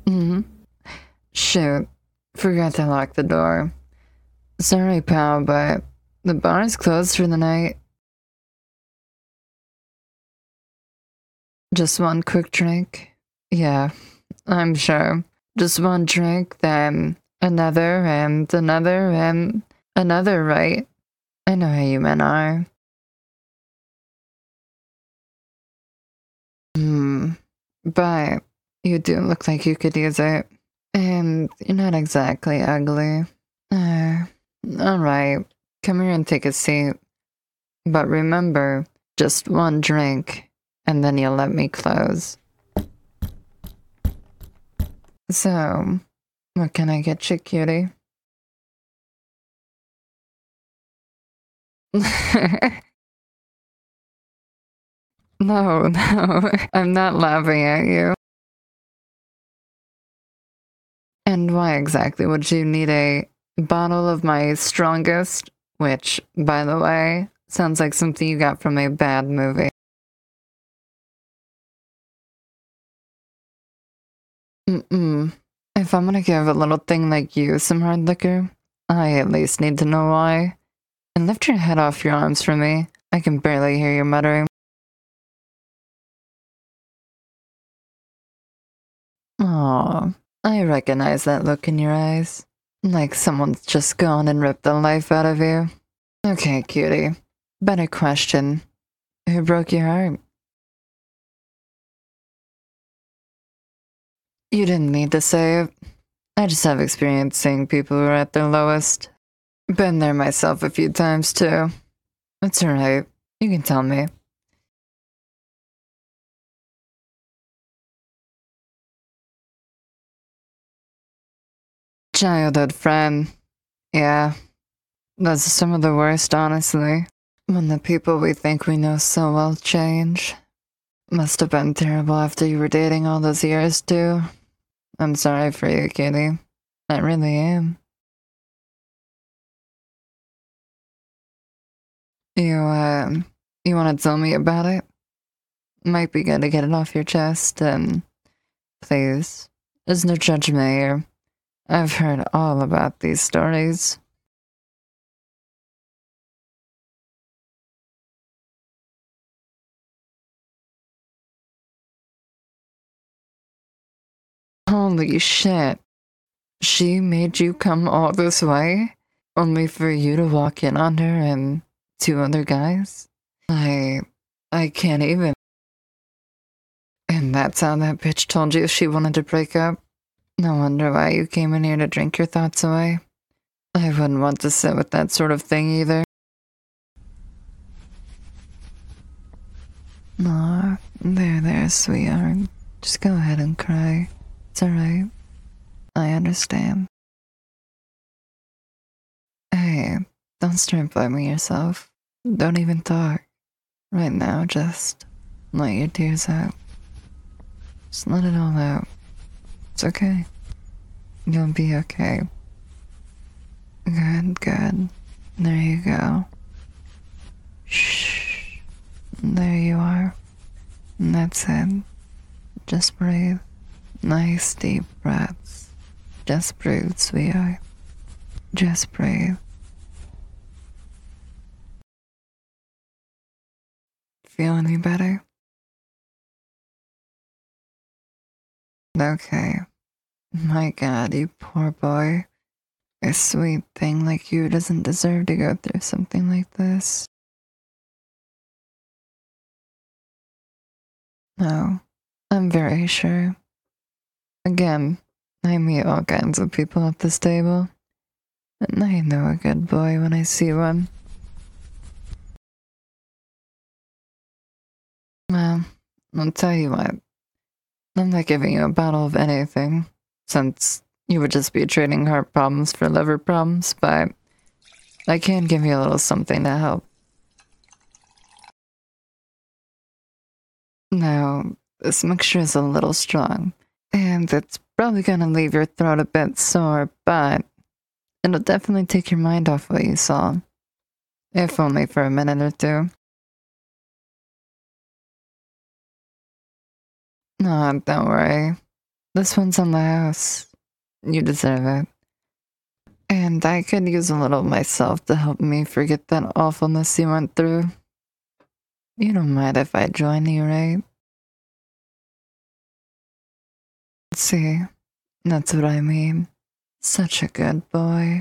Hmm. Shoot, forgot to lock the door. Sorry, pal, but the bar is closed for the night. Just one quick drink? Yeah, I'm sure. Just one drink, then another, and another, and another, right? I know how you men are. Hmm. But you do look like you could use it. And you're not exactly ugly. Uh, alright. Come here and take a seat. But remember, just one drink, and then you'll let me close. So, what can I get you, cutie? No, no, I'm not laughing at you. And why exactly would you need a bottle of my strongest, which, by the way, sounds like something you got from a bad movie? Mm-mm. If I'm gonna give a little thing like you some hard liquor, I at least need to know why. And lift your head off your arms for me. I can barely hear you muttering. Aw, I recognize that look in your eyes. Like someone's just gone and ripped the life out of you. Okay, cutie. Better question. Who broke your heart? You didn't need to say it. I just have experience seeing people who are at their lowest. Been there myself a few times too. It's alright. You can tell me. Childhood friend. Yeah, those are some of the worst, honestly. When the people we think we know so well change. Must have been terrible after you were dating all those years, too. I'm sorry for you, Kitty. I really am. You want to tell me about it? Might be good to get it off your chest, and please, there's no judgment here. I've heard all about these stories. Holy shit. She made you come all this way? Only for you to walk in on her and two other guys? I... I can't even. And that's how that bitch told you she wanted to break up? No wonder why you came in here to drink your thoughts away. I wouldn't want to sit with that sort of thing either. Aw, there, sweetheart. Just go ahead and cry. It's alright. I understand. Hey, don't start blaming yourself. Don't even talk. Right now, just let your tears out. Just let it all out. It's okay. You'll be okay. Good. There you go. Shh. There you are. And that's it. Just breathe. Nice deep breaths. Just breathe, sweetheart. Just breathe. Feel any better? Okay. My god, you poor boy. A sweet thing like you doesn't deserve to go through something like this. No, I'm very sure. Again, I meet all kinds of people at this table, and I know a good boy when I see one. Well, I'll tell you what, I'm not giving you a bottle of anything, since you would just be trading heart problems for liver problems, but I can give you a little something to help. Now, this mixture is a little strong, and it's probably gonna leave your throat a bit sore, but it'll definitely take your mind off what you saw, if only for a minute or two. No, don't worry. This one's on the house. You deserve it. And I could use a little myself to help me forget that awfulness you went through. You don't mind if I join you, right? See, that's what I mean. Such a good boy.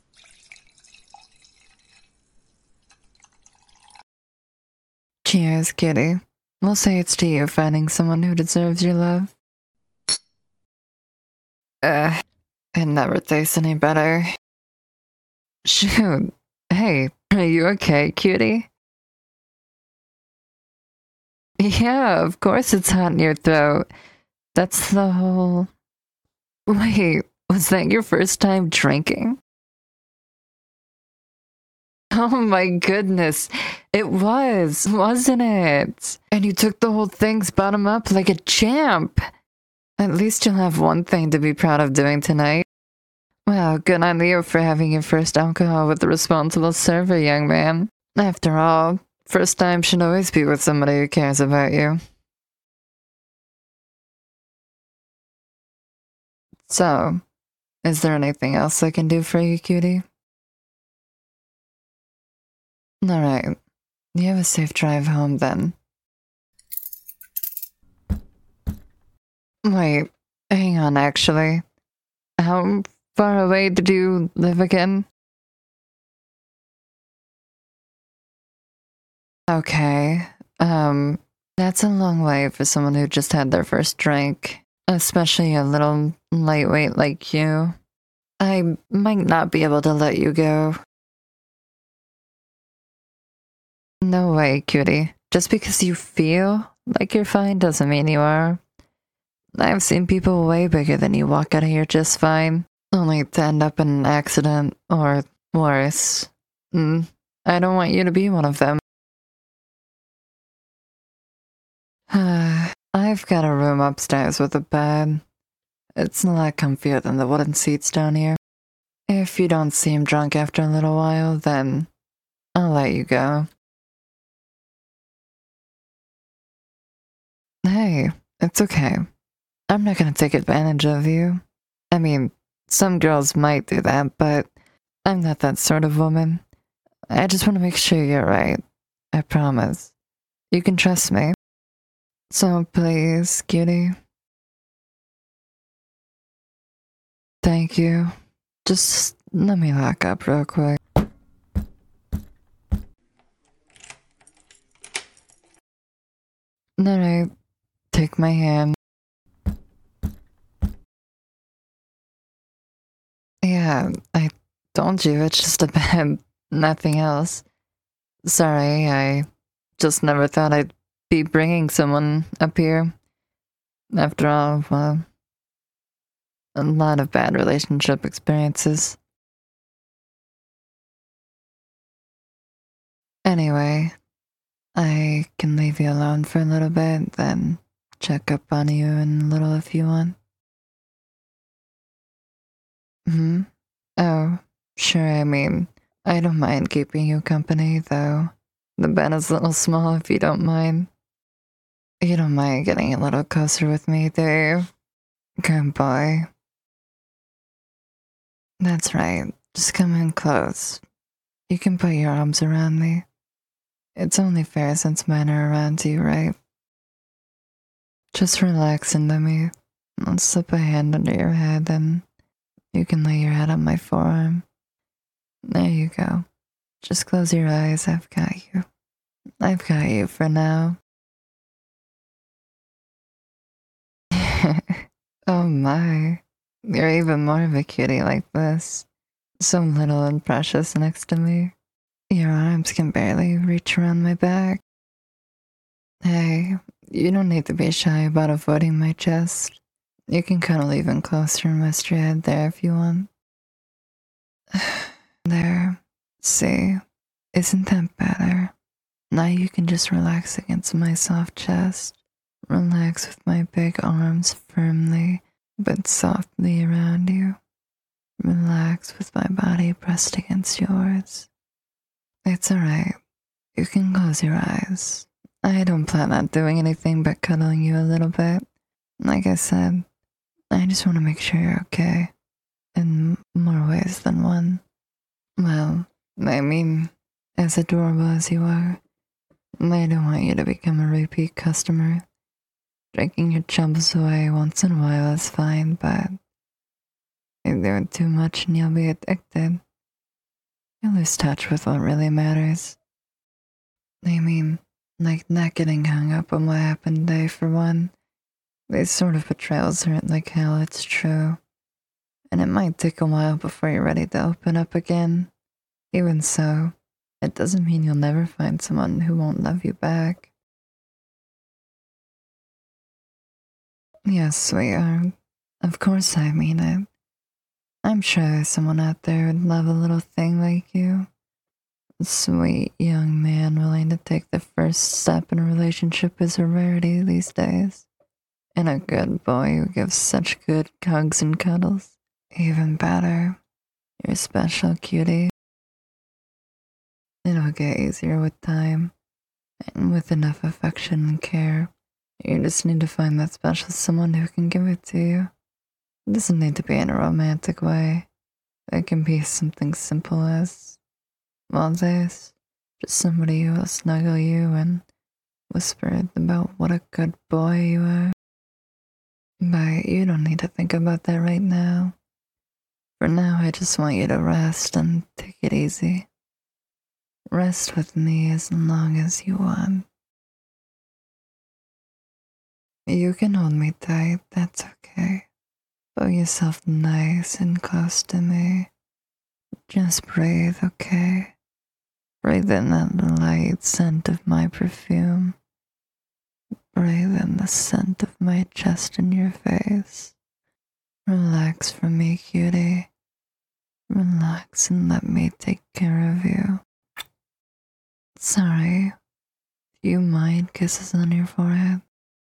Cheers, kitty. We'll say it's to you finding someone who deserves your love. It never tastes any better. Shoot. Hey, are you okay, cutie? Yeah, of course it's hot in your throat. That's the whole... Wait, was that your first time drinking? Oh my goodness. It was, wasn't it? And you took the whole thing's bottom up like a champ. At least you'll have one thing to be proud of doing tonight. Well, good on you for having your first alcohol with a responsible server, young man. After all, first time should always be with somebody who cares about you. So, is there anything else I can do for you, cutie? Alright. You have a safe drive home then. Wait, hang on actually. How far away did you live again? Okay. That's a long way for someone who just had their first drink, especially a little lightweight like you. I might not be able to let you go. No way, cutie. Just because you feel like you're fine doesn't mean you are. I've seen people way bigger than you walk out of here just fine, only to end up in an accident or worse. I don't want you to be one of them. I've got a room upstairs with a bed. It's a lot comfier than the wooden seats down here. If you don't seem drunk after a little while, then I'll let you go. Hey, it's okay. I'm not gonna take advantage of you. I mean, some girls might do that, but I'm not that sort of woman. I just want to make sure you're right. I promise. You can trust me. So please, cutie. Thank you. Just let me lock up real quick. Alright, take my hand. Yeah, I told you it's just a bed, nothing else. Sorry, I just never thought I'd be bringing someone up here. After all, well, a lot of bad relationship experiences. Anyway, I can leave you alone for a little bit, then check up on you in a little if you want. Oh, sure, I mean, I don't mind keeping you company, though. The bed is a little small if you don't mind. You don't mind getting a little closer with me, do you? Good boy. That's right. Just come in close. You can put your arms around me. It's only fair since mine are around you, right? Just relax into me. I'll slip a hand under your head and you can lay your head on my forearm. There you go. Just close your eyes. I've got you. I've got you for now. Oh my. You're even more of a cutie like this. So little and precious next to me. Your arms can barely reach around my back. Hey, you don't need to be shy about avoiding my chest. You can cuddle even closer and rest your head there if you want. There. See? Isn't that better? Now you can just relax against my soft chest. Relax with my big arms firmly but softly around you. Relax with my body pressed against yours. It's alright. You can close your eyes. I don't plan on doing anything but cuddling you a little bit. Like I said, I just want to make sure you're okay. In more ways than one. Well, I mean, as adorable as you are, I don't want you to become a repeat customer. Drinking your chumps away once in a while is fine, but if do it too much and you'll be addicted. You'll lose touch with what really matters. I mean, like not getting hung up on what happened today for one. These sort of betrayals hurt like hell, it's true. And it might take a while before you're ready to open up again. Even so, it doesn't mean you'll never find someone who won't love you back. Yes, sweetheart. Of course I mean it. I'm sure there's someone out there who'd love a little thing like you. A sweet young man willing to take the first step in a relationship is a rarity these days. And a good boy who gives such good hugs and cuddles. Even better, you're special, cutie. It'll get easier with time, and with enough affection and care. You just need to find that special someone who can give it to you. It doesn't need to be in a romantic way. It can be something simple as, well, this. Just somebody who will snuggle you and whisper about what a good boy you are. But you don't need to think about that right now. For now, I just want you to rest and take it easy. Rest with me as long as you want. You can hold me tight, that's okay. Put yourself nice and close to me. Just breathe, okay? Breathe in that light scent of my perfume. Breathe in the scent of my chest and your face. Relax for me, cutie. Relax and let me take care of you. Sorry, do you mind kisses on your forehead?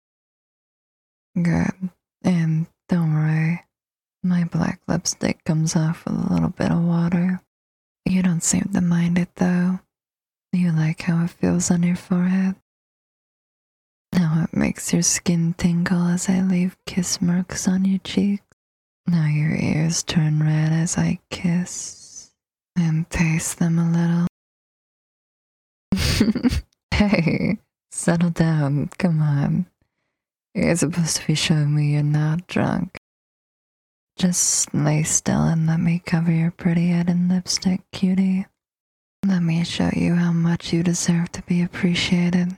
Good, and don't worry, my black lipstick comes off with a little bit of water. You don't seem to mind it though. You like how it feels on your forehead? How it makes your skin tingle as I leave kiss marks on your cheeks? Now your ears turn red as I kiss and taste them a little. Hey, settle down, come on. You're supposed to be showing me you're not drunk. Just lay still and let me cover your pretty head in lipstick, cutie. Let me show you how much you deserve to be appreciated.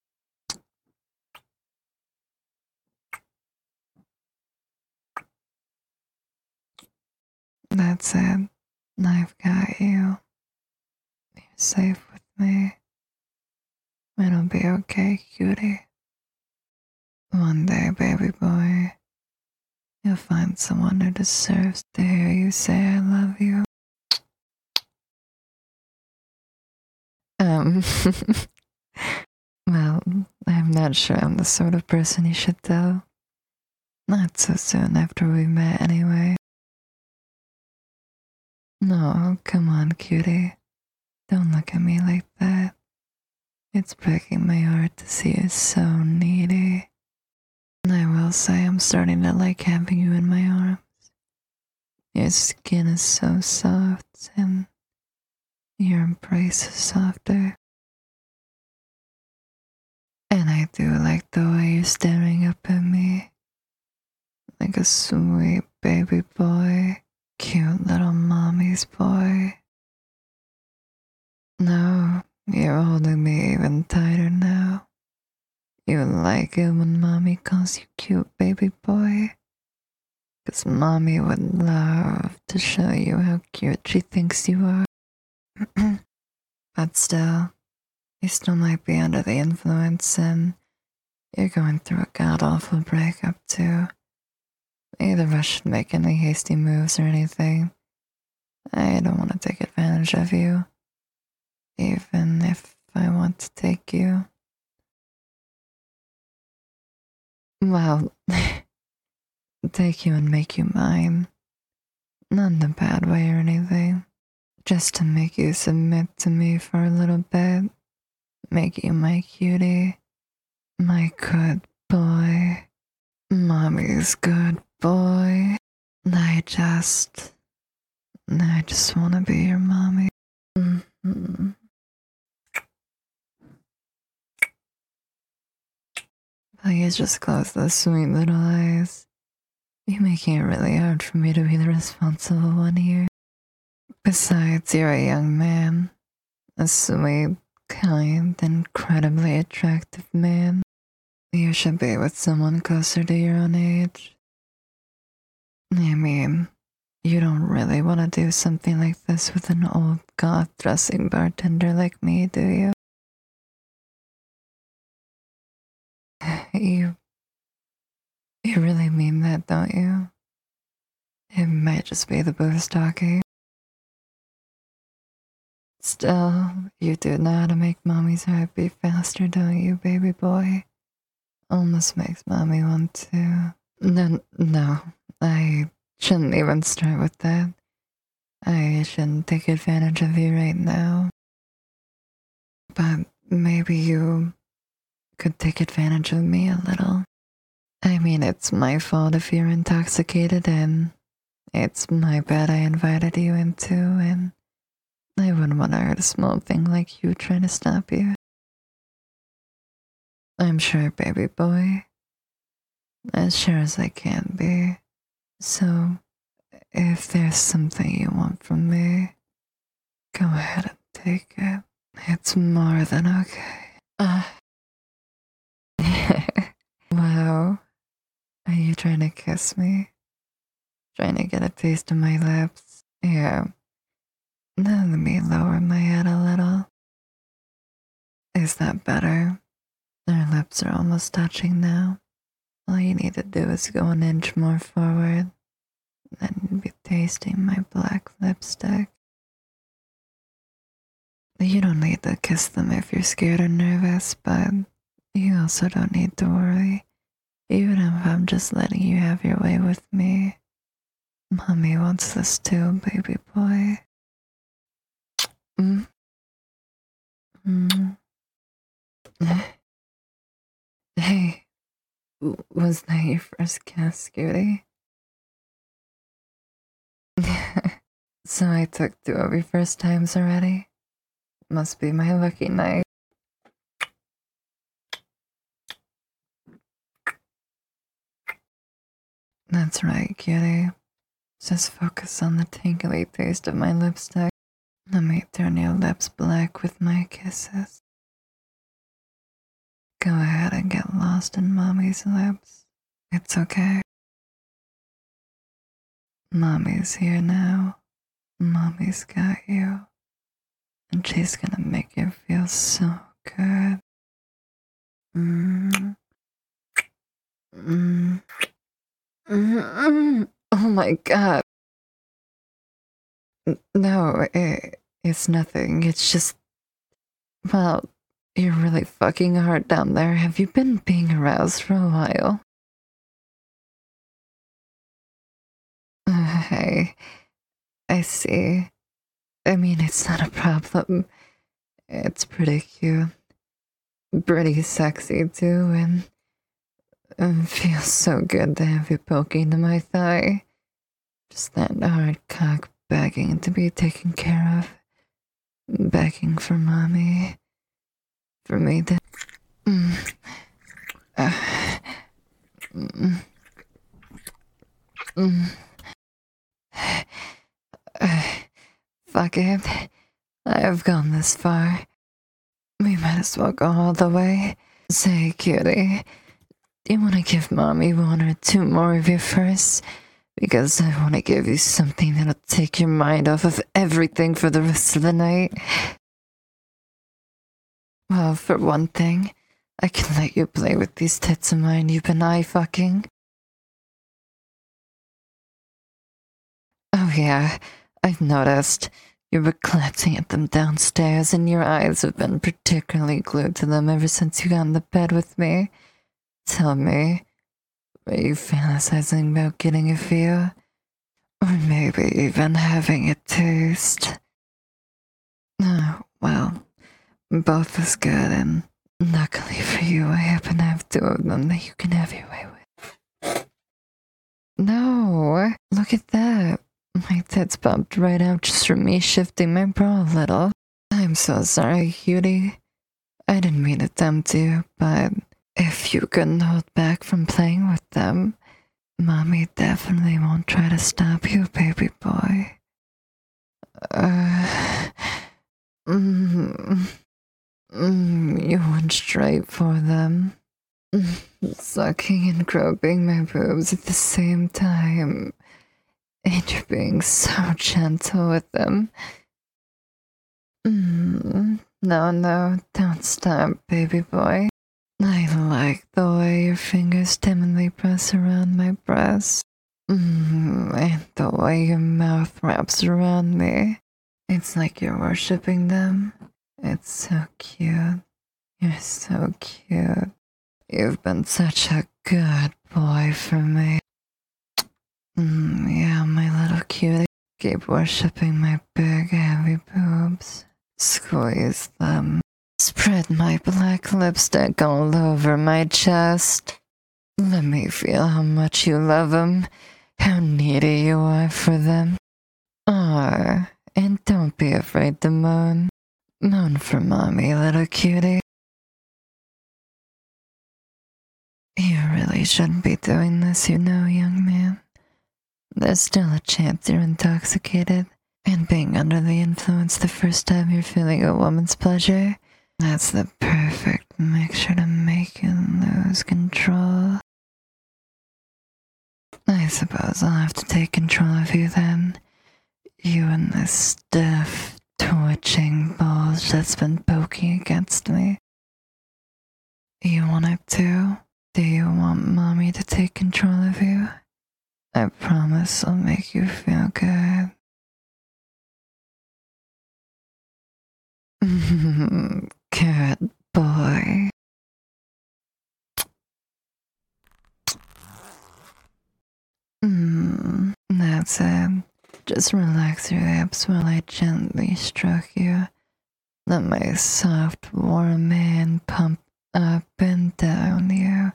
That's it. I've got you. You're safe with me. It'll be okay, cutie. One day, baby boy, you'll find someone who deserves to hear you say I love you. Well, I'm not sure I'm the sort of person you should tell. Not so soon after we met, anyway. No, come on, cutie. Don't look at me like that. It's breaking my heart to see you so needy. And I will say I'm starting to like having you in my arms. Your skin is so soft, and your embrace is softer. And I do like the way you're staring up at me, like a sweet baby boy, cute little mommy's boy. No, you're holding me even tighter now. You like it when mommy calls you cute baby boy? 'Cause mommy would love to show you how cute she thinks you are. But still, you still might be under the influence and you're going through a god-awful breakup too. Neither of us should make any hasty moves or anything. I don't want to take advantage of you, even if I want to take you. Well, take you and make you mine. Not in a bad way or anything. Just to make you submit to me for a little bit. Make you my cutie. My good boy. Mommy's good boy. I just want to be your mommy. Mm-hmm. Please just close those sweet little eyes. You're making it really hard for me to be the responsible one here. Besides, you're a young man. A sweet, kind, incredibly attractive man. You should be with someone closer to your own age. I mean, you don't really want to do something like this with an old goth dressing bartender like me, do you? You really mean that, don't you? It might just be the booze talking. Still, you do know how to make mommy's heart beat faster, don't you, baby boy? Almost makes mommy want to. No, I shouldn't even start with that. I shouldn't take advantage of you right now. But maybe you could take advantage of me a little. I mean, it's my fault if you're intoxicated, and it's my bad I invited you into, and I wouldn't want to hurt a small thing like you trying to stop you. I'm sure, baby boy. As sure as I can be. So, if there's something you want from me, go ahead and take it. It's more than okay. Wow. Are you trying to kiss me? Trying to get a taste of my lips? Yeah. Now let me lower my head a little. Is that better? Our lips are almost touching now. All you need to do is go an inch more forward, then you'll be tasting my black lipstick. You don't need to kiss them if you're scared or nervous, but you also don't need to worry, even if I'm just letting you have your way with me. Mommy wants this too, baby boy. Mm. Mm. Hey, was that your first kiss, cutie? So I took 2 of your first times already? Must be my lucky night. That's right, cutie. Just focus on the tingly taste of my lipstick. Let me turn your lips black with my kisses. Go ahead and get lost in mommy's lips. It's okay. Mommy's here now. Mommy's got you. And she's gonna make you feel so good. Mm. Mm. Mm. Oh my god. No, it's nothing. It's just, well, you're really fucking hard down there. Have you been being aroused for a while? Hey, I see. I mean, it's not a problem. It's pretty cute. Pretty sexy, too, and it feels so good to have you poking into my thigh. Just that hard cock begging to be taken care of. Begging for mommy. For me to... Mm. Mm. Mm. Fuck it. I have gone this far. We might as well go all the way. Say, cutie, do you want to give mommy 1 or 2 more of your first? Because I want to give you something that'll take your mind off of everything for the rest of the night. Well, for one thing, I can let you play with these tits of mine you've been eye-fucking. Oh yeah, I've noticed. You were glancing at them downstairs, and your eyes have been particularly glued to them ever since you got in the bed with me. Tell me, were you fantasizing about getting a feel? Or maybe even having a taste? Oh, well, both is good, and luckily for you, I happen to have 2 of them that you can have your way with. No, look at that. My tits popped right out just from me shifting my bra a little. I'm so sorry, cutie. I didn't mean to tempt you, but if you couldn't hold back from playing with them, Mommy definitely won't try to stop you, baby boy. You went straight for them. Sucking and groping my boobs at the same time. And you're being so gentle with them. No, don't stop, baby boy. I like the way your fingers timidly press around my breast. And the way your mouth wraps around me. It's like you're worshipping them. It's so cute. You're so cute. You've been such a good boy for me. Yeah, my little cutie. Keep worshipping my big, heavy boobs. Squeeze them. Spread my black lipstick all over my chest. Let me feel how much you love them, how needy you are for them. And don't be afraid to moan. Moan for mommy, little cutie. You really shouldn't be doing this, young man. There's still a chance you're intoxicated, and being under the influence the first time you're feeling a woman's pleasure, that's the perfect mixture to make you lose control. I suppose I'll have to take control of you then. You and this stiff, twitching bulge that's been poking against me. You want it too? Do you want mommy to take control of you? I promise I'll make you feel good. Good boy. That's it. Just relax your hips while I gently stroke you. Let my soft, warm hand pump up and down you.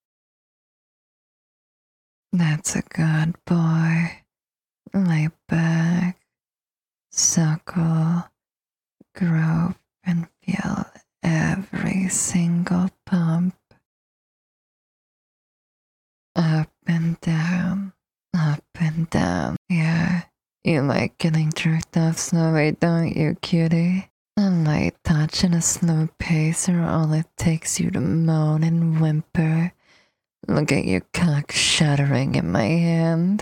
That's a good boy. Lay back, suckle, grope, and feel every single pump. Up and down, up and down. Yeah, you like getting jerked off slowly, don't you, cutie? A light touch and a slow pace are all it takes you to moan and whimper. Look at your cock shuddering in my hand.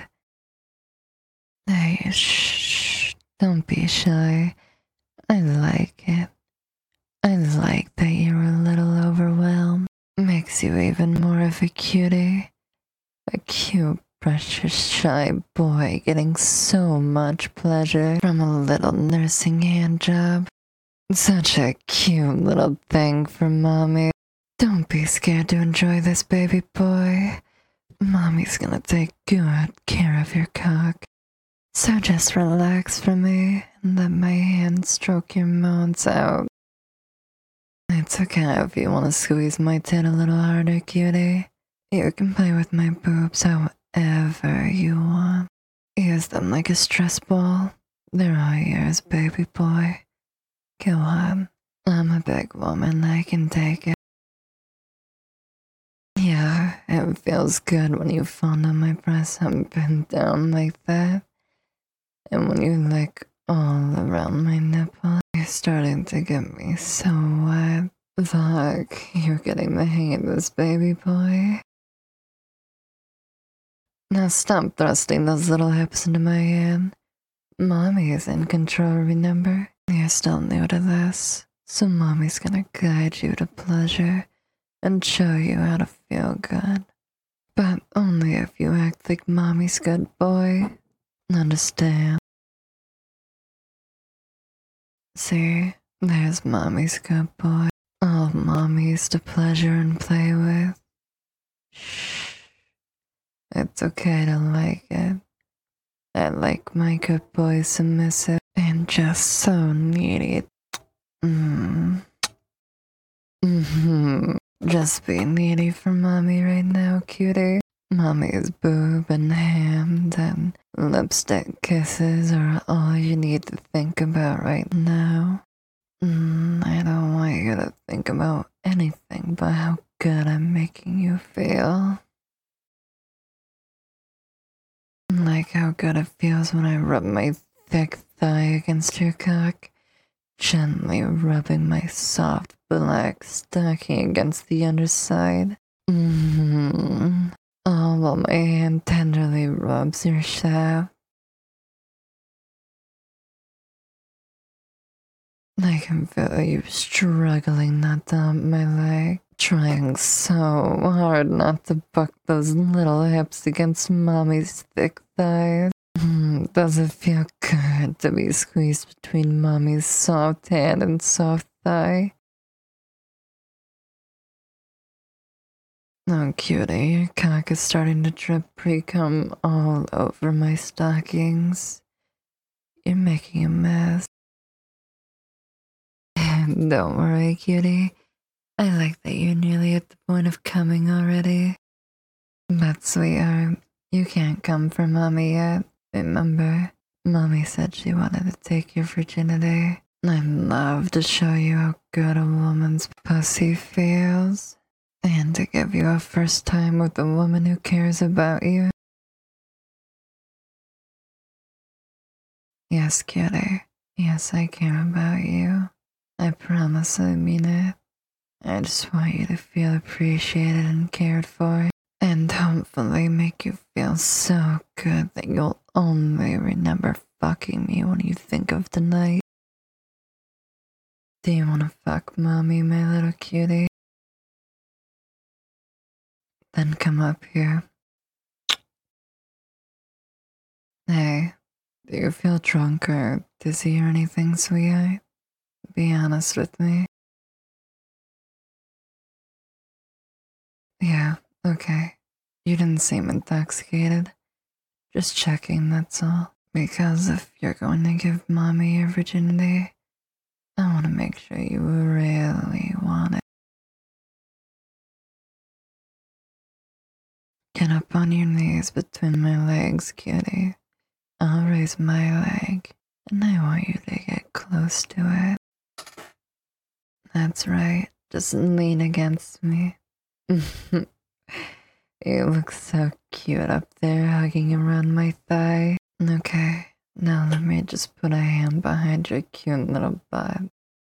Hey, shh, don't be shy. I like it. I like that you're a little overwhelmed. Makes you even more of a cutie. A cute, precious, shy boy getting so much pleasure from a little nursing hand job. Such a cute little thing for mommy. Don't be scared to enjoy this, baby boy. Mommy's gonna take good care of your cock. So just relax for me and let my hand stroke your moans out. It's okay if you want to squeeze my tit a little harder, cutie. You can play with my boobs however you want. Use them like a stress ball. They're all yours, baby boy. Go on. I'm a big woman, I can take it. Yeah, it feels good when you fondle my breasts up and down like that. And when you lick all around my nipple, you're starting to get me so wet. Fuck, you're getting the hang of this, baby boy. Now stop thrusting those little hips into my hand. Mommy is in control, remember? You're still new to this, so mommy's gonna guide you to pleasure and show you how to feel good. But only if you act like mommy's good boy. Understand? See, there's mommy's good boy. All mommy's to pleasure and play with. Shh. It's okay to like it. I like my good boy submissive and just so needy. Just be needy for mommy right now, cutie. Mommy's boob and hand and lipstick kisses are all you need to think about right now. I don't want you to think about anything but how good I'm making you feel. Like how good it feels when I rub my thick thigh against your cock, gently rubbing my soft black stocking against the underside. All while my hand tenderly rubs your shaft. I can feel you struggling not to hump my leg, trying so hard not to buck those little hips against mommy's thick thighs. Does it feel good to be squeezed between mommy's soft hand and soft thigh? Oh, cutie, your cock is starting to drip pre-cum all over my stockings. You're making a mess. Don't worry, cutie. I like that you're nearly at the point of coming already. But, sweetheart, you can't come for mommy yet. Remember, mommy said she wanted to take your virginity. I'd love to show you how good a woman's pussy feels. And to give you a first time with a woman who cares about you. Yes, cutie. Yes, I care about you. I promise I mean it. I just want you to feel appreciated and cared for, and hopefully make you feel so good that you'll only remember fucking me when you think of tonight. Do you want to fuck mommy, my little cutie? Then come up here. Hey, do you feel drunk or dizzy or anything, sweetheart? Be honest with me. Yeah, okay. You didn't seem intoxicated. Just checking, that's all. Because if you're going to give mommy your virginity, I want to make sure you really want it. Get up on your knees between my legs, cutie. I'll raise my leg, and I want you to get close to it. That's right, just lean against me. You look so cute up there, hugging around my thigh. Okay, now let me just put a hand behind your cute little butt.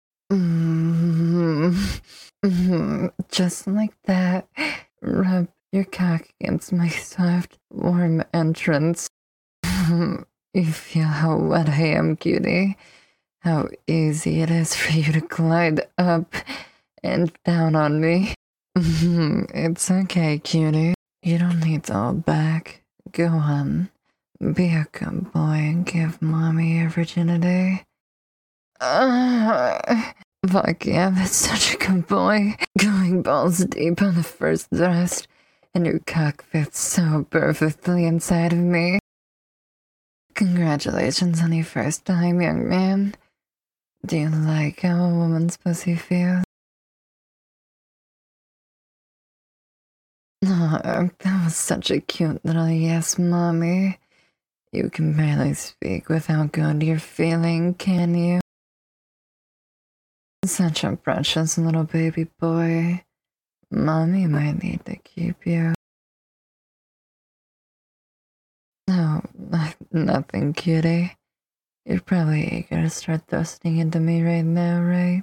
Just like that. Rub your cock against my soft, warm entrance. You feel how wet I am, cutie. How easy it is for you to glide up and down on me. It's okay, cutie. You don't need to hold back. Go on. Be a good boy and give mommy your virginity. Fuck yeah, that's such a good boy. Going balls deep on the first thrust, and your cock fits so perfectly inside of me. Congratulations on your first time, young man. Do you like how a woman's pussy feels? Oh, that was such a cute little yes, mommy. You can barely speak with how good you're feeling, can you? Such a precious little baby boy. Mommy might need to keep you. No, nothing, cutie. You're probably eager to start thrusting into me right now, right?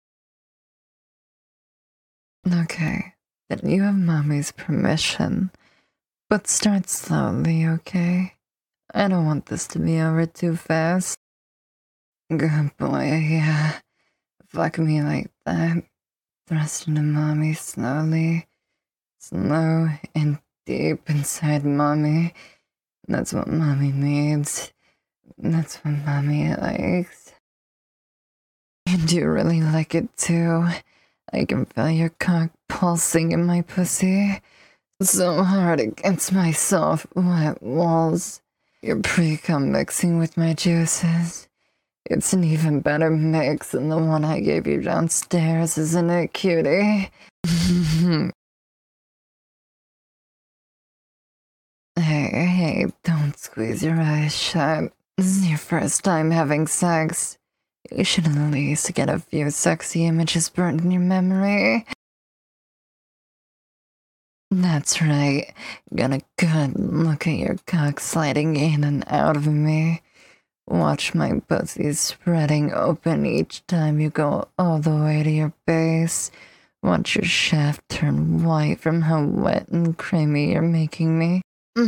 Okay, then you have mommy's permission. But start slowly, okay? I don't want this to be over too fast. Good boy, yeah. Fuck me like that. Thrust into mommy slowly. Slow and deep inside mommy. That's what mommy needs. That's what mommy likes. And you really like it too. I can feel your cock pulsing in my pussy. So hard against my soft, wet walls. Your pre-cum mixing with my juices. It's an even better mix than the one I gave you downstairs, isn't it, cutie? Hey, don't squeeze your eyes shut. This is your first time having sex. You should at least get a few sexy images burned in your memory. That's right. Get a good look at your cock sliding in and out of me. Watch my pussy spreading open each time you go all the way to your base. Watch your shaft turn white from how wet and creamy you're making me.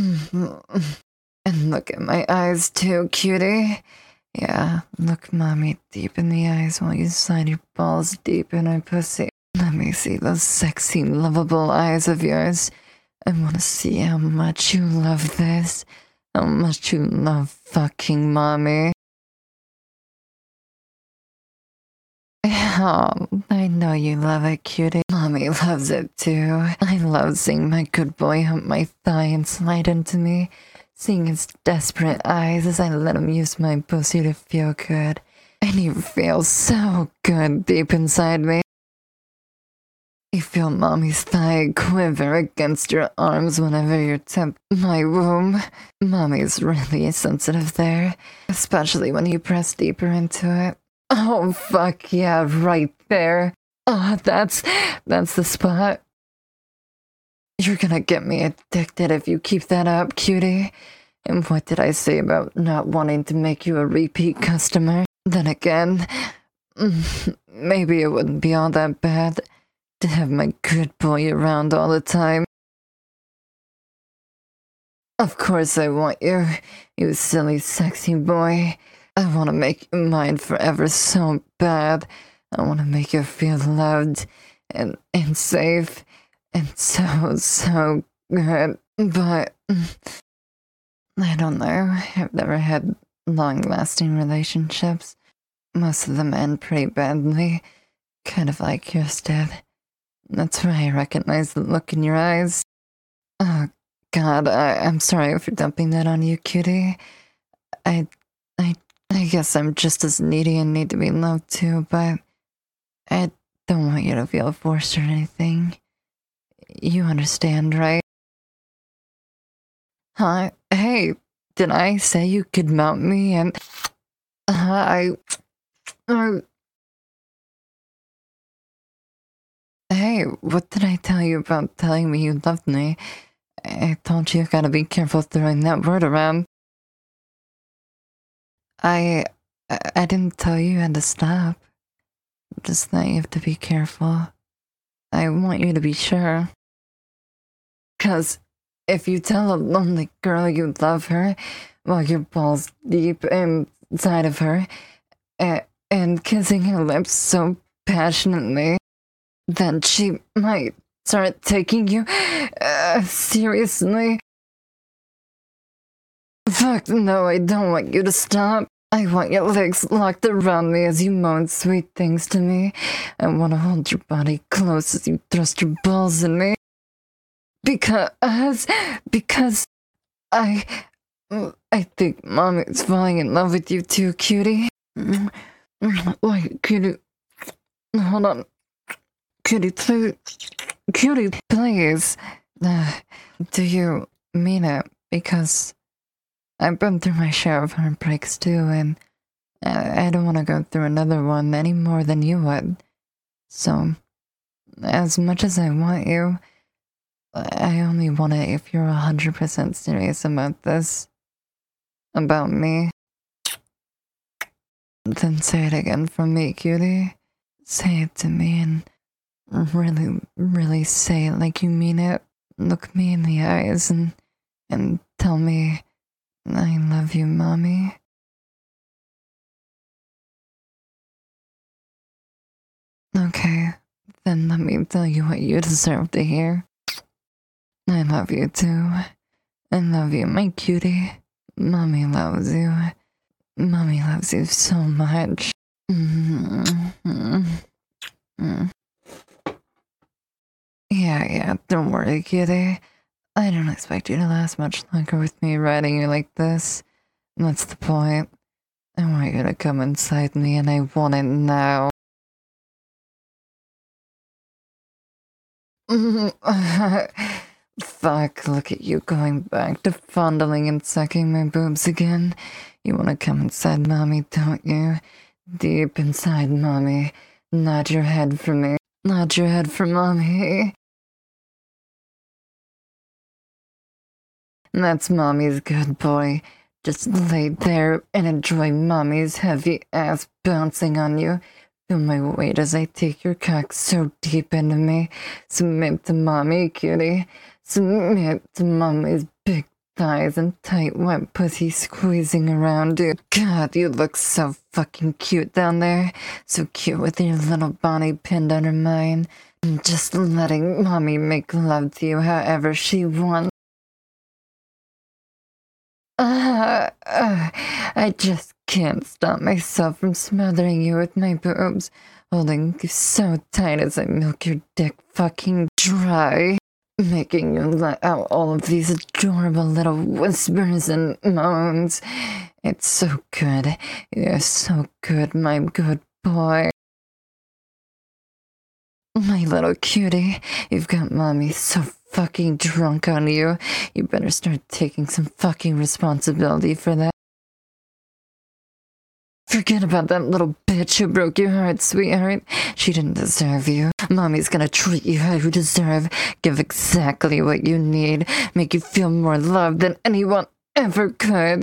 And look at my eyes too, cutie. Yeah, look mommy deep in the eyes while you slide your balls deep in my pussy. Let me see those sexy, lovable eyes of yours. I want to see how much you love this. How much you love fucking mommy. Oh, I know you love it, cutie. Mommy loves it too. I love seeing my good boy hump my thigh and slide into me, seeing his desperate eyes as I let him use my pussy to feel good. And you feel so good deep inside me. You feel mommy's thigh quiver against your arms whenever you tap my womb. Mommy's really sensitive there, especially when you press deeper into it. Oh, fuck yeah, right there. Oh, that's the spot. You're gonna get me addicted if you keep that up, cutie. And what did I say about not wanting to make you a repeat customer? Then again, maybe it wouldn't be all that bad to have my good boy around all the time. Of course I want you, you silly sexy boy. I want to make you mine forever so bad. I want to make you feel loved and safe and so good. But I don't know. I've never had long-lasting relationships. Most of them end pretty badly, kind of like yours did. That's why I recognize the look in your eyes. Oh, God, I'm sorry for dumping that on you, cutie. I guess I'm just as needy and need to be loved too, but I don't want you to feel forced or anything. You understand, right? Huh? Hey, did I say you could mount me and... Hey, what did I tell you about telling me you loved me? I told you gotta be careful throwing that word around. I didn't tell you had to stop. Just that you have to be careful. I want you to be sure. 'Cause if you tell a lonely girl you love her while your balls deep inside of her and kissing her lips so passionately, then she might start taking you seriously. Fuck no, I don't want you to stop. I want your legs locked around me as you moan sweet things to me. I want to hold your body close as you thrust your balls in me. Because I think mommy's falling in love with you too, cutie. Wait, cutie. Hold on. Cutie, please. Cutie, please. Do you mean it? Because I've been through my share of heartbreaks too, and I don't want to go through another one any more than you would. So, as much as I want you, I only want it if you're 100% serious about this. About me. Then say it again for me, cutie. Say it to me and really, really say it like you mean it. Look me in the eyes and tell me, I love you, mommy. Okay, then let me tell you what you deserve to hear. I love you too. I love you, my cutie. Mommy loves you. Mommy loves you so much. Yeah, don't worry, kitty. I don't expect you to last much longer with me riding you like this. That's the point. I want you to come inside me and I want it now. Fuck, look at you going back to fondling and sucking my boobs again. You wanna come inside mommy, don't you? Deep inside mommy. Nod your head for me. Nod your head for mommy. That's mommy's good boy. Just lay there and enjoy mommy's heavy ass bouncing on you. Feel my weight as I take your cock so deep into me. Submit to mommy, cutie. Submit to mommy's big thighs and tight wet pussy squeezing around you. God, you look so fucking cute down there. So cute with your little body pinned under mine. And just letting mommy make love to you however she wants. I just can't stop myself from smothering you with my boobs, holding you so tight as I milk your dick fucking dry, making you let out all of these adorable little whispers and moans. It's so good. You're so good, my good boy. My little cutie, you've got mommy so fucking drunk on you. You better start taking some fucking responsibility for that. Forget about that little bitch who broke your heart, sweetheart. She didn't deserve you. Mommy's gonna treat you how you deserve, give exactly what you need, make you feel more loved than anyone ever could.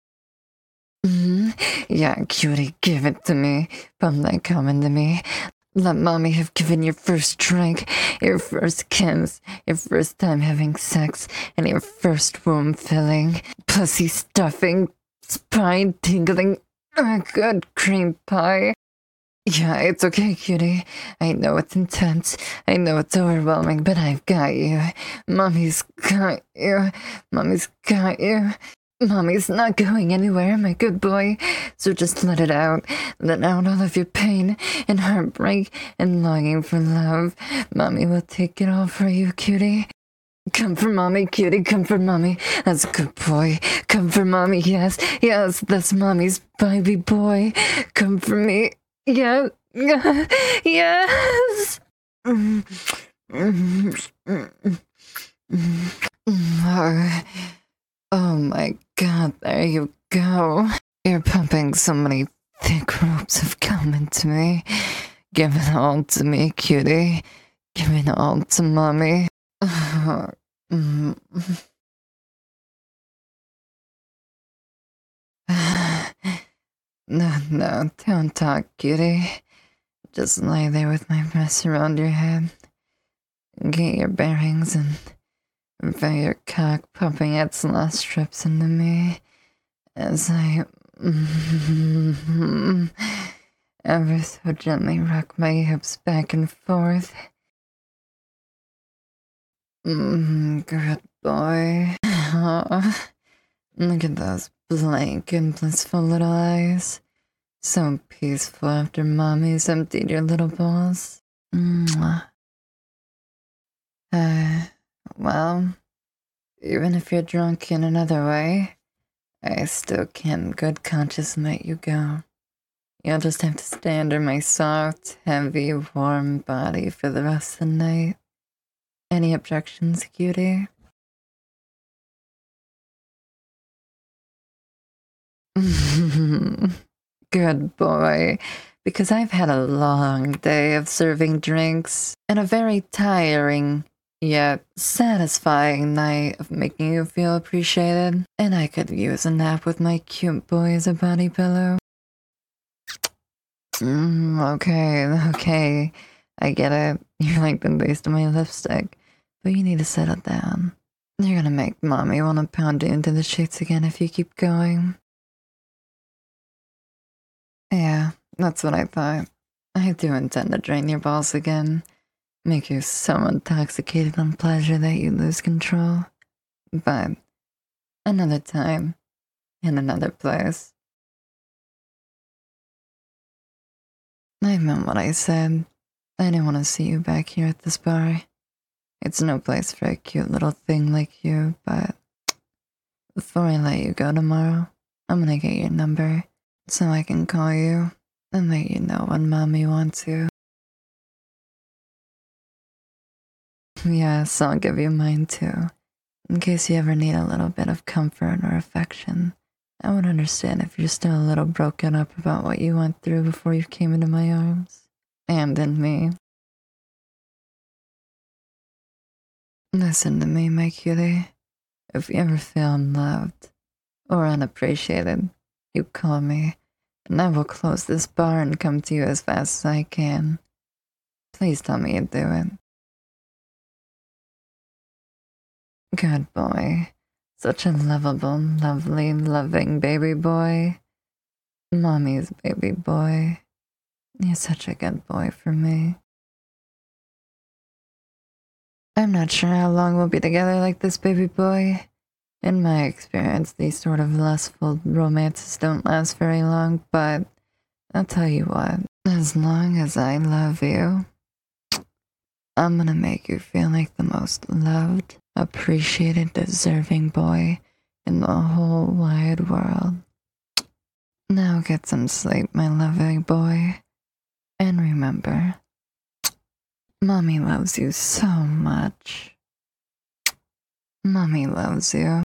Yeah, cutie, give it to me. Pump that cum into me. Let mommy have given your first drink, your first kiss, your first time having sex, and your first womb filling, pussy stuffing, spine tingling, good cream pie. Yeah, it's okay, cutie. I know it's intense. I know it's overwhelming, but I've got you. Mommy's got you. Mommy's got you. Mommy's not going anywhere, my good boy. So just let it out. Let out all of your pain and heartbreak and longing for love. Mommy will take it all for you, cutie. Come for mommy, cutie, come for mommy. That's a good boy. Come for mommy, yes, yes, that's mommy's baby boy. Come for me, yes, yes. Oh my god, there you go. You're pumping so many thick ropes of cum into me. Give it all to me, cutie. Give it all to mommy. No, don't talk, cutie. Just lie there with my breasts around your head. Get your bearings and feel your cock pumping its last strips into me as I ever so gently rock my hips back and forth. Good boy. Look at those blank and blissful little eyes. So peaceful after mommy's emptied your little balls. Well, even if you're drunk in another way, I still can in good conscience let you go. You'll just have to stay under my soft, heavy, warm body for the rest of the night. Any objections, cutie? Good boy, because I've had a long day of serving drinks and a very tiring yet satisfying night of making you feel appreciated, and I could use a nap with my cute boy as a body pillow. Okay, I get it. You're like the taste of my lipstick, but you need to settle down. You're gonna make mommy want to pound you into the sheets again if you keep going. Yeah, that's what I thought. I do intend to drain your balls again. Make you so intoxicated on pleasure that you lose control. But another time, in another place. I meant what I said. I didn't want to see you back here at this bar. It's no place for a cute little thing like you, but before I let you go tomorrow, I'm gonna get your number so I can call you and let you know when mommy wants you. Yes, I'll give you mine too. In case you ever need a little bit of comfort or affection. I would understand if you're still a little broken up about what you went through before you came into my arms. And in me. Listen to me, my cutie. If you ever feel unloved or unappreciated, you call me, and I will close this bar and come to you as fast as I can. Please tell me you do it. Good boy. Such a lovable, lovely, loving baby boy. Mommy's baby boy. You're such a good boy for me. I'm not sure how long we'll be together like this, baby boy. In my experience, these sort of lustful romances don't last very long, but I'll tell you what, as long as I love you, I'm gonna make you feel like the most loved, appreciated, deserving boy in the whole wide world. Now get some sleep, my loving boy. And remember, Mommy loves you so much. Mommy loves you.